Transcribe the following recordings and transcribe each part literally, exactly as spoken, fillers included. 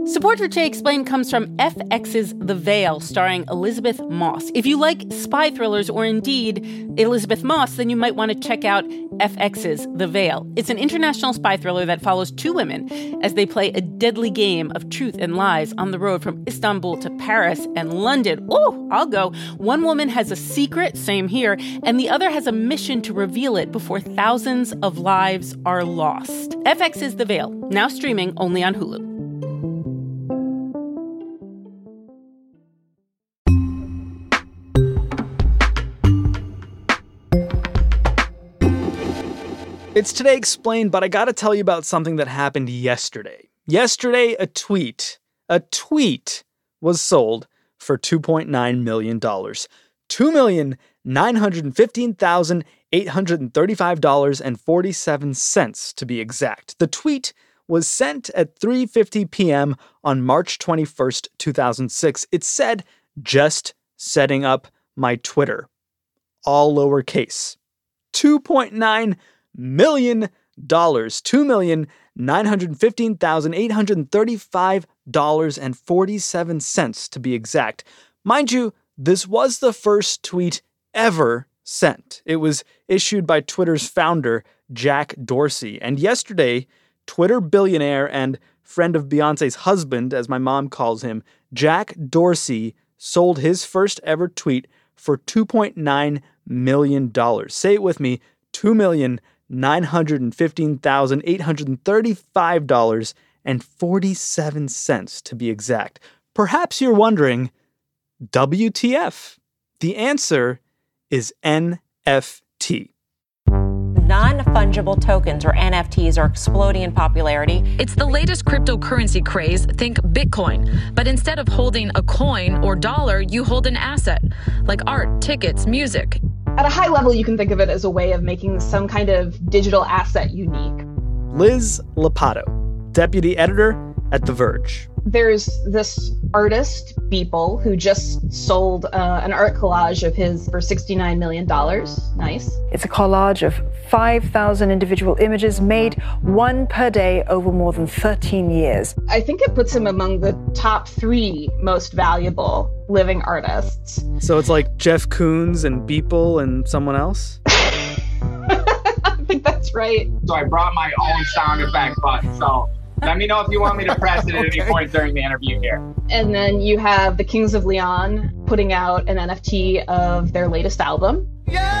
Support for Che Explained comes from F X's The Veil, starring Elizabeth Moss. If you like spy thrillers or indeed Elizabeth Moss, then you might want to check out F X's The Veil. It's an international spy thriller that follows two women as they play a deadly game of truth and lies on the road from Istanbul to Paris and London. Oh, I'll go. One woman has a secret, same here, and the other has a mission to reveal it before thousands of lives are lost. F X's The Veil, now streaming only on Hulu. It's Today Explained, but I gotta tell you about something that happened yesterday. Yesterday, a tweet, a tweet was sold for two point nine million dollars. two million nine hundred fifteen thousand eight hundred thirty-five dollars and forty-seven cents to be exact. The tweet was sent at three fifty p.m. on March twenty-first, two thousand six. It said, "Just setting up my Twitter." All lowercase. two point nine million dollars. two million nine hundred fifteen thousand eight hundred thirty-five dollars and forty-seven cents to be exact. Mind you, this was the first tweet ever sent. It was issued by Twitter's founder, Jack Dorsey. And yesterday, Twitter billionaire and friend of Beyonce's husband, as my mom calls him, Jack Dorsey, sold his first ever tweet for two point nine million dollars. Say it with me, two million nine hundred fifteen thousand eight hundred thirty-five dollars and forty-seven cents to be exact. Perhaps you're wondering, W T F? The answer is N F T. Non-fungible tokens, or N F Ts, are exploding in popularity. It's the latest cryptocurrency craze, think Bitcoin. But instead of holding a coin or dollar, you hold an asset, like art, tickets, music. At a high level, you can think of it as a way of making some kind of digital asset unique. Liz Lopatto, deputy editor at The Verge. There's this artist, Beeple, who just sold uh, an art collage of his for sixty-nine million dollars. Nice. It's a collage of five thousand individual images made one per day over more than thirteen years. I think it puts him among the top three most valuable living artists. So it's like Jeff Koons and Beeple and someone else? I think that's right. So I brought my own sound effect button, so let me know if you want me to press it at Okay. any point during the interview here. And then you have the Kings of Leon putting out an N F T of their latest album.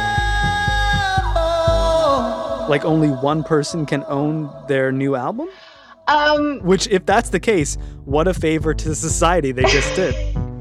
Like only one person can own their new album? Um, Which, if that's the case, what a favor to society they just did.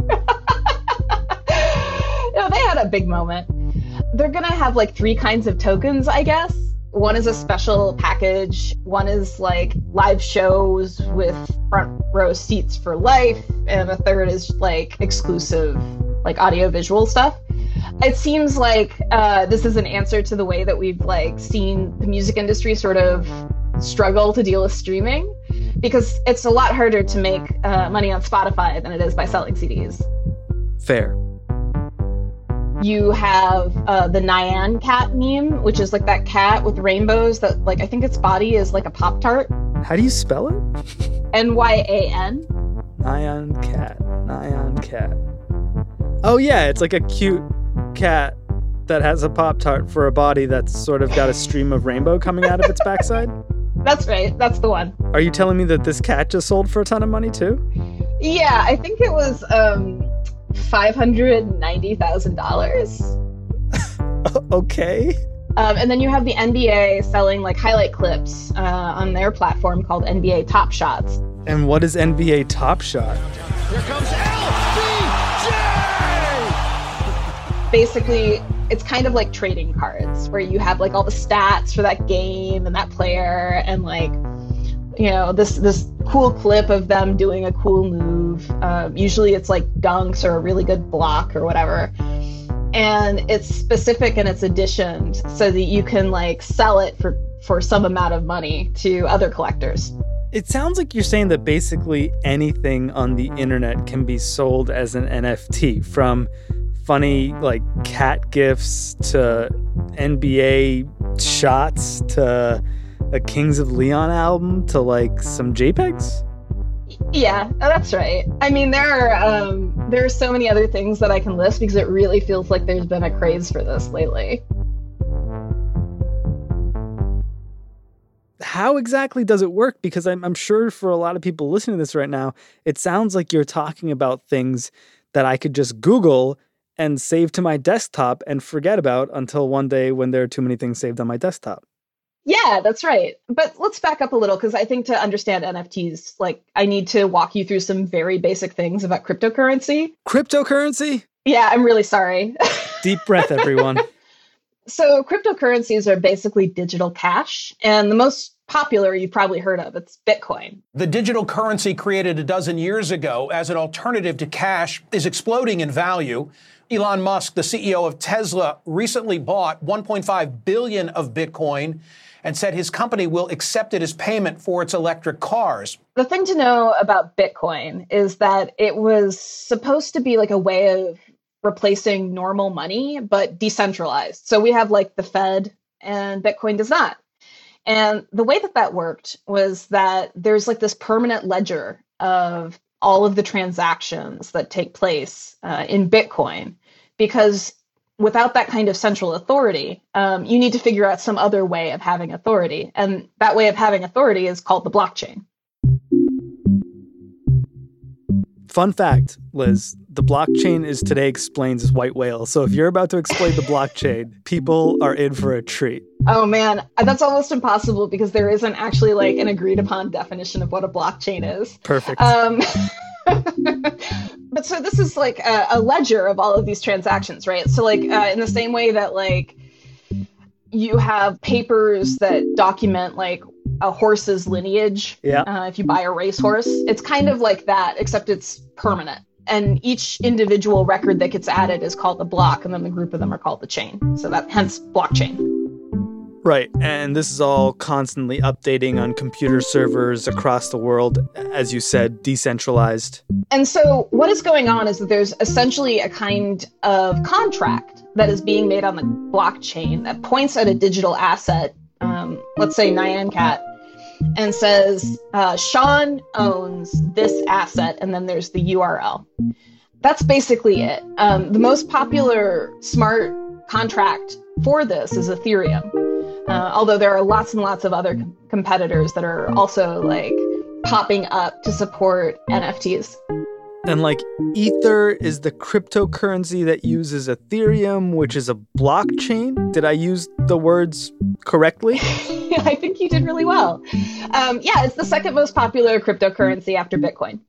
No, they had a big moment. They're gonna have like three kinds of tokens, I guess. One is a special package. One is like live shows with front row seats for life. And a third is like exclusive, like audio visual stuff. It seems like uh, this is an answer to the way that we've like seen the music industry sort of struggle to deal with streaming, because it's a lot harder to make uh, money on Spotify than it is by selling C Ds. Fair. You have uh, the Nyan cat meme, which is like that cat with rainbows that, like, I think its body is like a Pop-Tart. How do you spell it? N Y A N. Nyan cat. Nyan cat. Oh yeah, it's like a cute cat that has a Pop-Tart for a body that's sort of got a stream of rainbow coming out of its backside. That's right. That's the one. Are you telling me that this cat just sold for a ton of money too? Yeah, I think it was um, five hundred ninety thousand dollars. Okay. Um, and then you have the N B A selling like highlight clips uh, on their platform called N B A Top Shots. And what is N B A Top Shot? Here comes L B J! Basically, it's kind of like trading cards where you have like all the stats for that game and that player and like, you know, this this cool clip of them doing a cool move. Um, usually it's like dunks or a really good block or whatever. And it's specific in its edition so that you can like sell it for, for some amount of money to other collectors. It sounds like you're saying that basically anything on the internet can be sold as an N F T, from funny like cat gifs to N B A shots to a Kings of Leon album to like some JPEGs? Yeah, that's right. I mean, there are um, there are so many other things that I can list because it really feels like there's been a craze for this lately. How exactly does it work? Because I'm, I'm sure for a lot of people listening to this right now, it sounds like you're talking about things that I could just Google and save to my desktop and forget about until one day when there are too many things saved on my desktop. Yeah, that's right. But let's back up a little because I think to understand N F Ts, like I need to walk you through some very basic things about cryptocurrency. Cryptocurrency? Yeah, I'm really sorry. Deep breath, everyone. So cryptocurrencies are basically digital cash, and the most popular you've probably heard of, it's Bitcoin. The digital currency created a dozen years ago as an alternative to cash is exploding in value. Elon Musk, the C E O of Tesla, recently bought one point five billion dollars of Bitcoin and said his company will accept it as payment for its electric cars. The thing to know about Bitcoin is that it was supposed to be like a way of replacing normal money, but decentralized. So we have like the Fed and Bitcoin does not. And the way that that worked was that there's like this permanent ledger of all of the transactions that take place uh, in Bitcoin, because without that kind of central authority, um, you need to figure out some other way of having authority. And that way of having authority is called the blockchain. Fun fact, Liz, the blockchain is Today Explains' white whale. So if you're about to explain the blockchain, people are in for a treat. Oh man, that's almost impossible because there isn't actually like an agreed upon definition of what a blockchain is. Perfect. Um, but so this is like a, a ledger of all of these transactions, right? So like uh, in the same way that like you have papers that document like a horse's lineage. Yeah. Uh, if you buy a racehorse, it's kind of like that, except it's permanent. And each individual record that gets added is called the block, and then the group of them are called the chain. So that hence blockchain. Right. And this is all constantly updating on computer servers across the world, as you said, decentralized. And so what is going on is that there's essentially a kind of contract that is being made on the blockchain that points at a digital asset, um, let's say Nyan Cat, and says, uh, Sean owns this asset, and then there's the U R L. That's basically it. Um, the most popular smart contract for this is Ethereum. Uh, although there are lots and lots of other com- competitors that are also like popping up to support N F Ts. And like Ether is the cryptocurrency that uses Ethereum, which is a blockchain. Did I use the words correctly? I think you did really well. Um, yeah, it's the second most popular cryptocurrency after Bitcoin.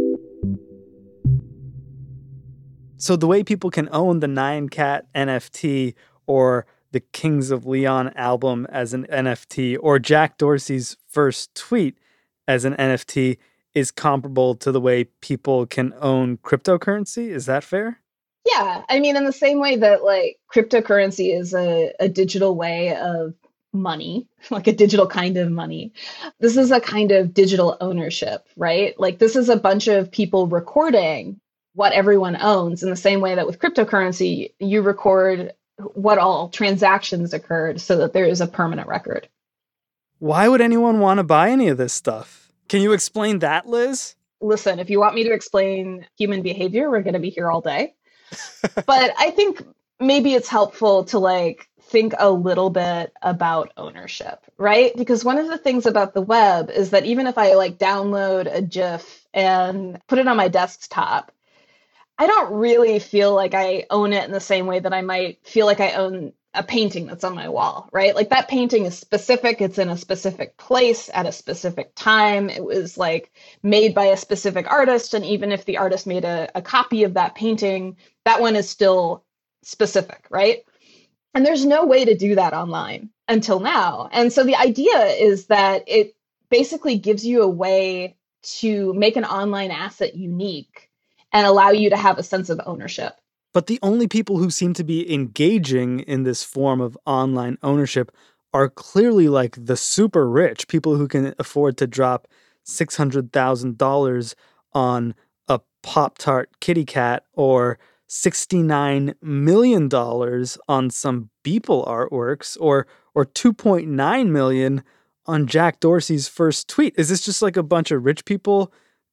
So the way people can own the Nyan Cat N F T or the Kings of Leon album as an N F T or Jack Dorsey's first tweet as an N F T is comparable to the way people can own cryptocurrency. Is that fair? Yeah. I mean, in the same way that like cryptocurrency is a, a digital way of money, like a digital kind of money, this is a kind of digital ownership, right? Like this is a bunch of people recording what everyone owns in the same way that with cryptocurrency, you record what all transactions occurred so that there is a permanent record. Why would anyone want to buy any of this stuff? Can you explain that, Liz? Listen, if you want me to explain human behavior, we're going to be here all day. But I think maybe it's helpful to like think a little bit about ownership, right? Because one of the things about the web is that even if I like download a GIF and put it on my desktop, I don't really feel like I own it in the same way that I might feel like I own a painting that's on my wall, right? Like that painting is specific. It's in a specific place at a specific time. It was like made by a specific artist. And even if the artist made a, a copy of that painting, that one is still specific, right? And there's no way to do that online until now. And so the idea is that it basically gives you a way to make an online asset unique and allow you to have a sense of ownership. But the only people who seem to be engaging in this form of online ownership are clearly like the super rich, people who can afford to drop six hundred thousand dollars on a Pop-Tart kitty cat or sixty-nine million dollars on some Beeple artworks or or two point nine million dollars on Jack Dorsey's first tweet. Is this just like a bunch of rich people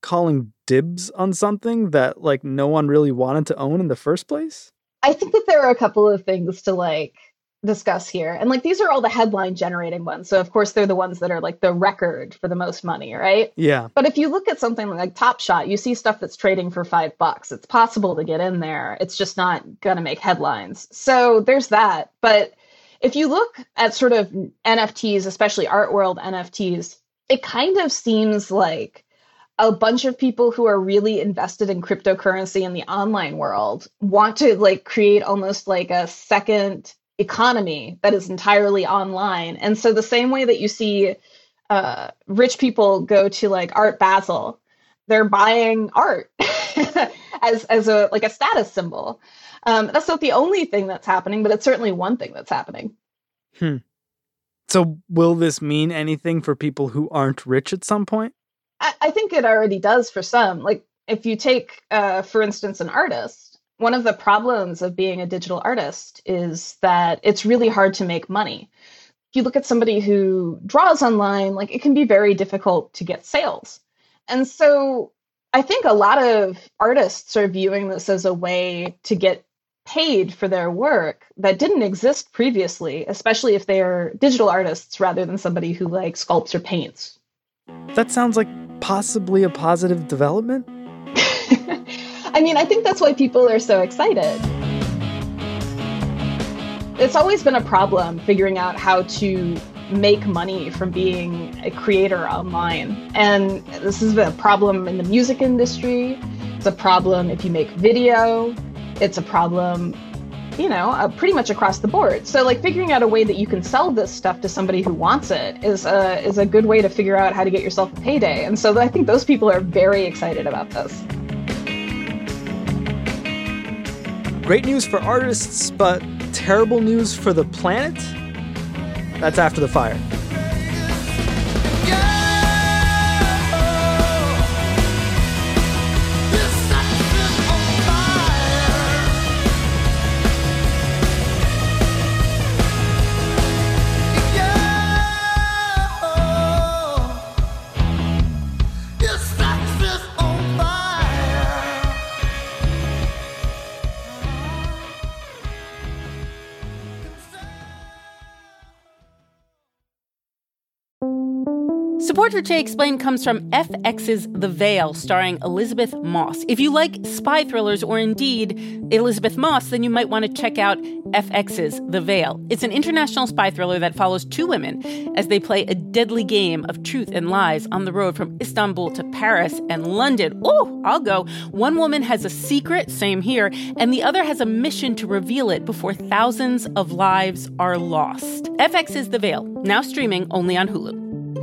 calling dibs on something that, like, no one really wanted to own in the first place? I think that there are a couple of things to, like, discuss here. And, like, these are all the headline generating ones. So, of course, they're the ones that are, like, the record for the most money, right? Yeah. But if you look at something like Top Shot, you see stuff that's trading for five bucks. It's possible to get in there. It's just not going to make headlines. So there's that. But if you look at sort of N F Ts, especially art world N F Ts, it kind of seems like a bunch of people who are really invested in cryptocurrency in the online world want to, like, create almost like a second economy that is entirely online. And so the same way that you see uh, rich people go to, like, Art Basel, they're buying art as as a like a status symbol. Um, that's not the only thing that's happening, but it's certainly one thing that's happening. Hmm. So will this mean anything for people who aren't rich at some point? I, I think it already does for some. Like, if you take, uh, for instance, an artist, one of the problems of being a digital artist is that it's really hard to make money. If you look at somebody who draws online, like, it can be very difficult to get sales. And so I think a lot of artists are viewing this as a way to get paid for their work that didn't exist previously, especially if they are digital artists rather than somebody who, like, sculpts or paints. That sounds like possibly a positive development. I mean, I think that's why people are so excited. It's always been a problem figuring out how to make money from being a creator online. And this is a problem in the music industry. It's a problem if you make video. It's a problem, you know, uh, pretty much across the board. So, like, figuring out a way that you can sell this stuff to somebody who wants it is a, is a good way to figure out how to get yourself a payday. And so I think those people are very excited about this. Great news for artists, but terrible news for the planet? That's after the fire. Support for Jay Explained comes from F X's The Veil, starring Elizabeth Moss. If you like spy thrillers or indeed Elizabeth Moss, then you might want to check out F X's The Veil. It's an international spy thriller that follows two women as they play a deadly game of truth and lies on the road from Istanbul to Paris and London. Oh, I'll go. One woman has a secret, same here, and the other has a mission to reveal it before thousands of lives are lost. F X's The Veil, now streaming only on Hulu.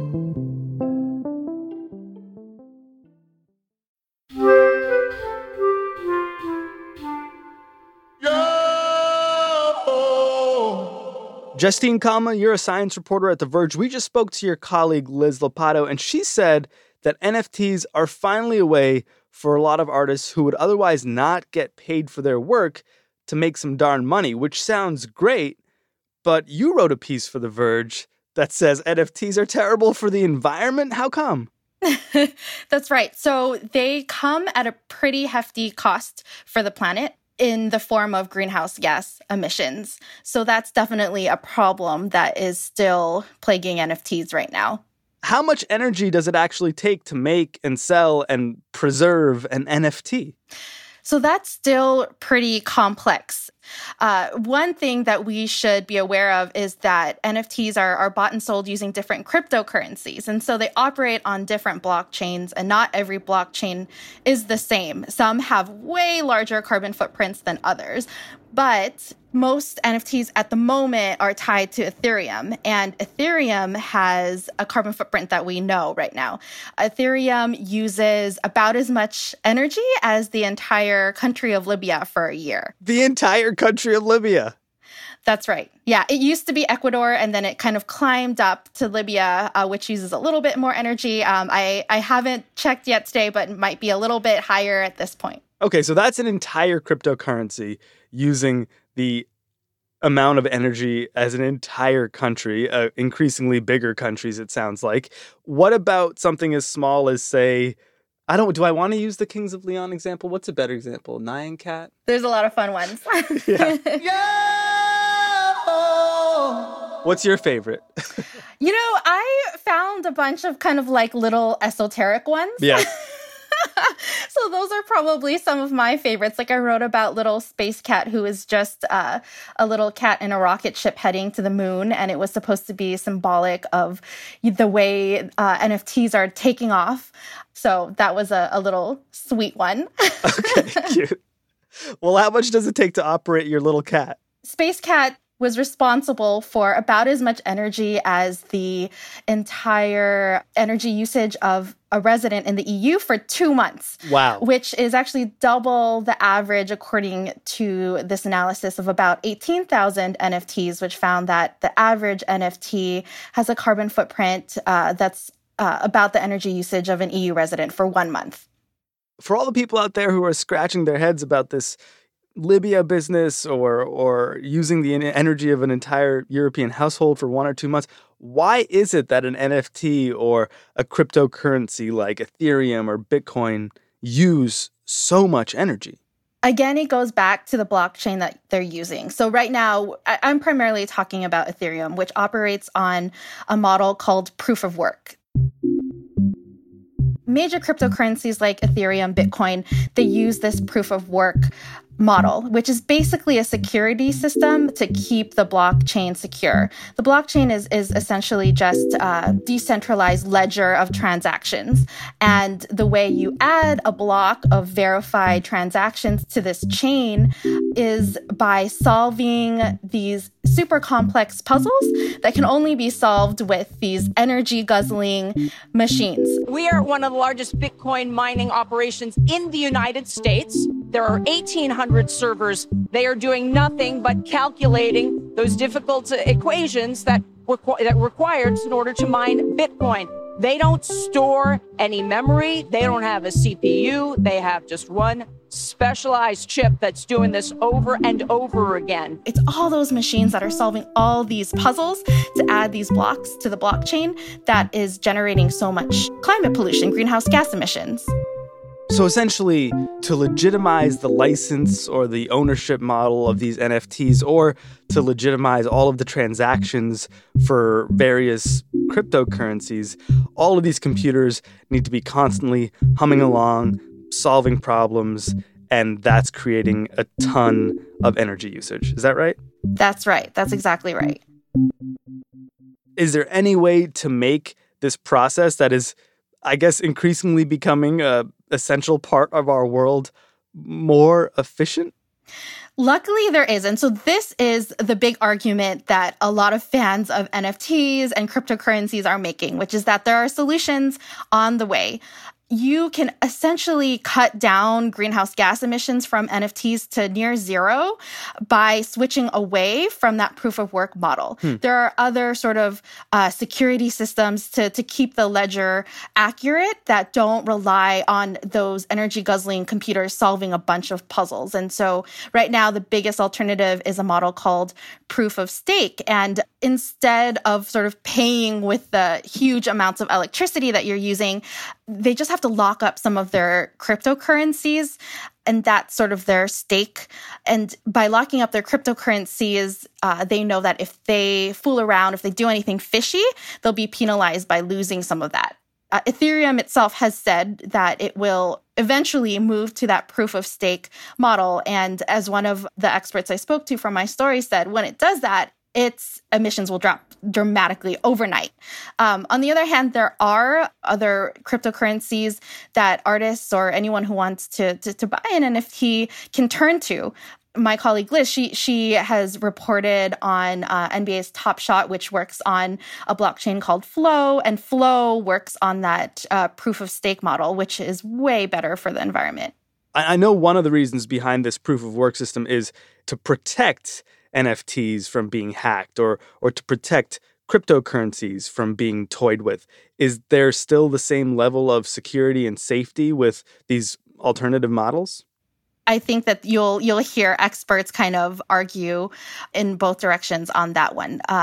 Justine Kama, you're a science reporter at The Verge. We just spoke to your colleague Liz Lopatto, and she said that N F Ts are finally a way for a lot of artists who would otherwise not get paid for their work to make some darn money, which sounds great. But you wrote a piece for The Verge that says N F Ts are terrible for the environment. How come? That's right. So they come at a pretty hefty cost for the planet in the form of greenhouse gas emissions. So that's definitely a problem that is still plaguing N F Ts right now. How much energy does it actually take to make and sell and preserve an N F T? So that's still pretty complex. Uh, one thing that we should be aware of is that N F Ts are, are bought and sold using different cryptocurrencies. And so they operate on different blockchains, and not every blockchain is the same. Some have way larger carbon footprints than others. But most N F Ts at the moment are tied to Ethereum, and Ethereum has a carbon footprint that we know right now. Ethereum uses about as much energy as the entire country of Libya for a year. The entire country of Libya. That's right. Yeah, it used to be Ecuador, and then it kind of climbed up to Libya, uh, which uses a little bit more energy. Um, I, I haven't checked yet today, but it might be a little bit higher at this point. Okay, so that's an entire cryptocurrency using the amount of energy as an entire country, uh, increasingly bigger countries, it sounds like. What about something as small as, say, I don't, do I want to use the Kings of Leon example? What's a better example? Nyan Cat? There's a lot of fun ones. Yeah. What's your favorite? You know, I found a bunch of kind of like little esoteric ones. Yeah. So those are probably some of my favorites. Like I wrote about little Space Cat, who is just uh, a little cat in a rocket ship heading to the moon. And it was supposed to be symbolic of the way uh, N F Ts are taking off. So that was a, a little sweet one. Okay, cute. Well, how much does it take to operate your little cat? Space Cat was responsible for about as much energy as the entire energy usage of a resident in the E U for two months. Wow. Which is actually double the average, according to this analysis of about eighteen thousand N F Ts, which found that the average N F T has a carbon footprint uh, that's uh, about the energy usage of an E U resident for one month. For all the people out there who are scratching their heads about this Libya business or or using the energy of an entire European household for one or two months, why is it that an N F T or a cryptocurrency like Ethereum or Bitcoin use so much energy? Again, it goes back to the blockchain that they're using. So right now, I'm primarily talking about Ethereum, which operates on a model called proof of work. Major cryptocurrencies like Ethereum, Bitcoin, they use this proof of work model, which is basically a security system to keep the blockchain secure. The blockchain is, is essentially just a decentralized ledger of transactions. And the way you add a block of verified transactions to this chain is by solving these super complex puzzles that can only be solved with these energy-guzzling machines. We are one of the largest Bitcoin mining operations in the United States. There are eighteen hundred servers. They are doing nothing but calculating those difficult equations that requ- that required in order to mine Bitcoin. They don't store any memory. They don't have a C P U. They have just one specialized chip that's doing this over and over again. It's all those machines that are solving all these puzzles to add these blocks to the blockchain that is generating so much climate pollution, greenhouse gas emissions. So essentially, to legitimize the license or the ownership model of these N F Ts, or to legitimize all of the transactions for various cryptocurrencies, all of these computers need to be constantly humming along, solving problems, and that's creating a ton of energy usage. Is that right? That's right. That's exactly right. Is there any way to make this process that is, I guess, increasingly becoming a essential part of our world more efficient? Luckily, there is. And so this is the big argument that a lot of fans of N F Ts and cryptocurrencies are making, which is that there are solutions on the way. You can essentially cut down greenhouse gas emissions from N F Ts to near zero by switching away from that proof of work model. Hmm. There are other sort of uh, security systems to, to keep the ledger accurate that don't rely on those energy guzzling computers solving a bunch of puzzles. And so right now, the biggest alternative is a model called proof of stake. And instead of sort of paying with the huge amounts of electricity that you're using, they just have to lock up some of their cryptocurrencies, and that's sort of their stake. And by locking up their cryptocurrencies, uh, they know that if they fool around, if they do anything fishy, they'll be penalized by losing some of that. Uh, Ethereum itself has said that it will eventually move to that proof of stake model. And as one of the experts I spoke to from my story said, when it does that, its emissions will drop dramatically overnight. Um, on the other hand, there are other cryptocurrencies that artists or anyone who wants to, to, to buy an N F T can turn to. My colleague Liz, she she has reported on uh, N B A's Top Shot, which works on a blockchain called Flow, and Flow works on that uh, proof of stake model, which is way better for the environment. I, I know one of the reasons behind this proof of work system is to protect N F Ts from being hacked, or or to protect cryptocurrencies from being toyed with. Is there still the same level of security and safety with these alternative models? I think that you'll you'll hear experts kind of argue in both directions on that one. Um,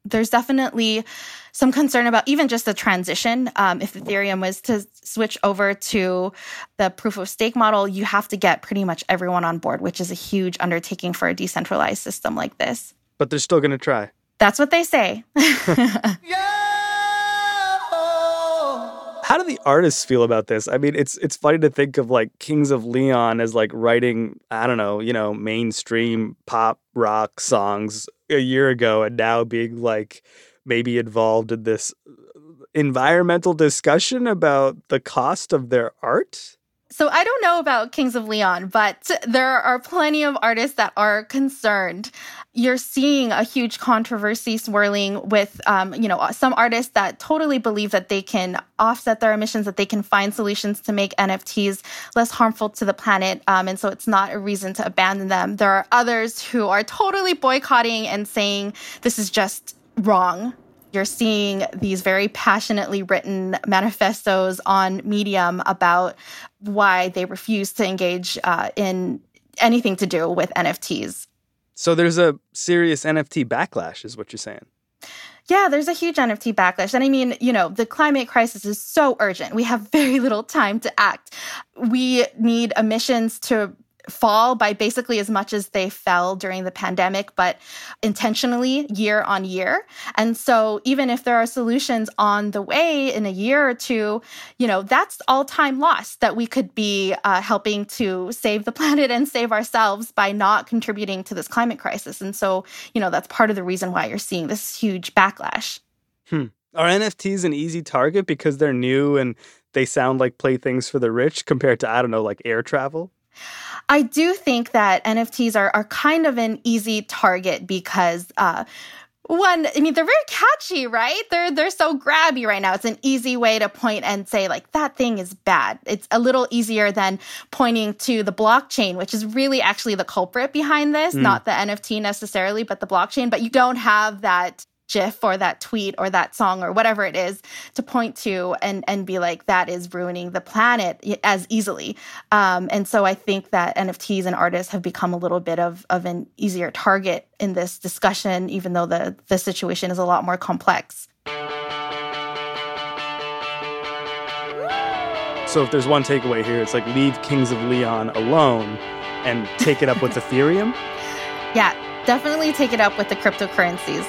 there's definitely some concern about even just the transition. Um, if Ethereum was to switch over to the proof of stake model, you have to get pretty much everyone on board, which is a huge undertaking for a decentralized system like this. But they're still going to try. That's what they say. How do the artists feel about this? I mean, it's it's funny to think of like Kings of Leon as like writing, I don't know, you know, mainstream pop rock songs a year ago and now being like maybe involved in this environmental discussion about the cost of their art. So I don't know about Kings of Leon, but there are plenty of artists that are concerned. You're seeing a huge controversy swirling with, um, you know, some artists that totally believe that they can offset their emissions, that they can find solutions to make N F Ts less harmful to the planet. Um, and so it's not a reason to abandon them. There are others who are totally boycotting and saying this is just wrong. You're seeing these very passionately written manifestos on Medium about why they refuse to engage uh, in anything to do with N F Ts. So there's a serious N F T backlash, is what you're saying. Yeah, there's a huge N F T backlash. And I mean, you know, the climate crisis is so urgent. We have very little time to act. We need emissions to fall by basically as much as they fell during the pandemic, but intentionally year on year. And so even if there are solutions on the way in a year or two, you know, that's all time lost that we could be uh, helping to save the planet and save ourselves by not contributing to this climate crisis. And so, you know, that's part of the reason why you're seeing this huge backlash. Hmm. Are N F Ts an easy target because they're new and they sound like playthings for the rich compared to, I don't know, like air travel? I do think that N F Ts are, are kind of an easy target because, uh, one, I mean, they're very catchy, right? They're they're so grabby right now. It's an easy way to point and say, like, that thing is bad. It's a little easier than pointing to the blockchain, which is really actually the culprit behind this, mm. not the N F T necessarily, but the blockchain. But you don't have that GIF or that tweet or that song or whatever it is to point to and, and be like, that is ruining the planet as easily. Um, and so I think that N F Ts and artists have become a little bit of, of an easier target in this discussion, even though the, the situation is a lot more complex. So if there's one takeaway here, it's like leave Kings of Leon alone and take it up with Ethereum? Yeah, definitely take it up with the cryptocurrencies.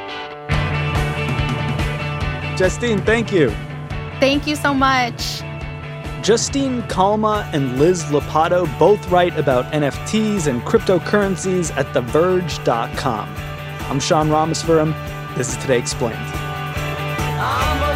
Justine, thank you. Thank you so much. Justine Calma and Liz Lopatto both write about N F Ts and cryptocurrencies at the verge dot com. I'm Sean Rameswaram. This is Today Explained. I'm